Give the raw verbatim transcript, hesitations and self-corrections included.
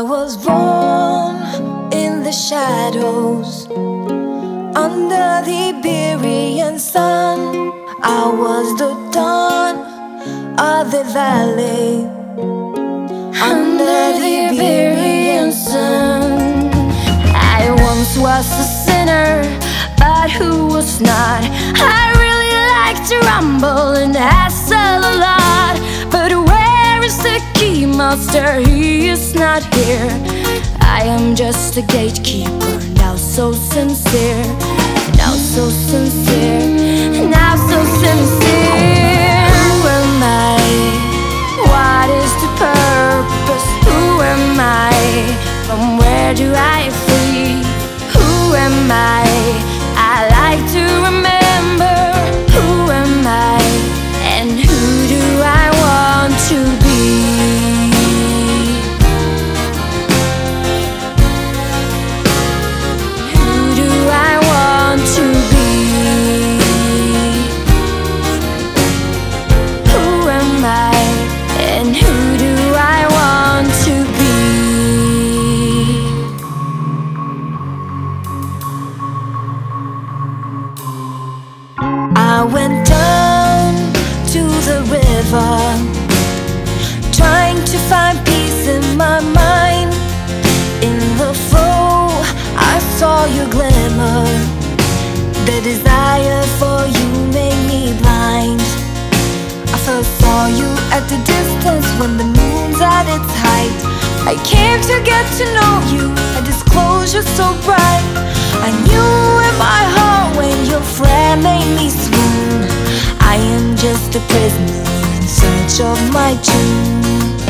was born in the shadows, under the Iberian sun. I was the dawn of the valley, under the Iberian sun. I once was a sinner, but who was not? I really like to rumble and hassle a lot, but where is the key master? He is not here. I am just a gatekeeper, now so sincere, now so sincere, now so sincere. Who am I? What is the purpose? Who am I? From where do I flee? Who am I? I like to remember. Who am I? And who do I want to be? Who do I want to be? Who am I? And who do I want to be? I went down to the river, trying to find peace in my mind. In the flow, I saw you glimmer. The desire for you made me blind. I first saw you at the distance when the moon's at its height. I came to get to know you, a disclosure so bright. I knew in my heart when your flare made me swoon. I am just a prisoner in search of my tune.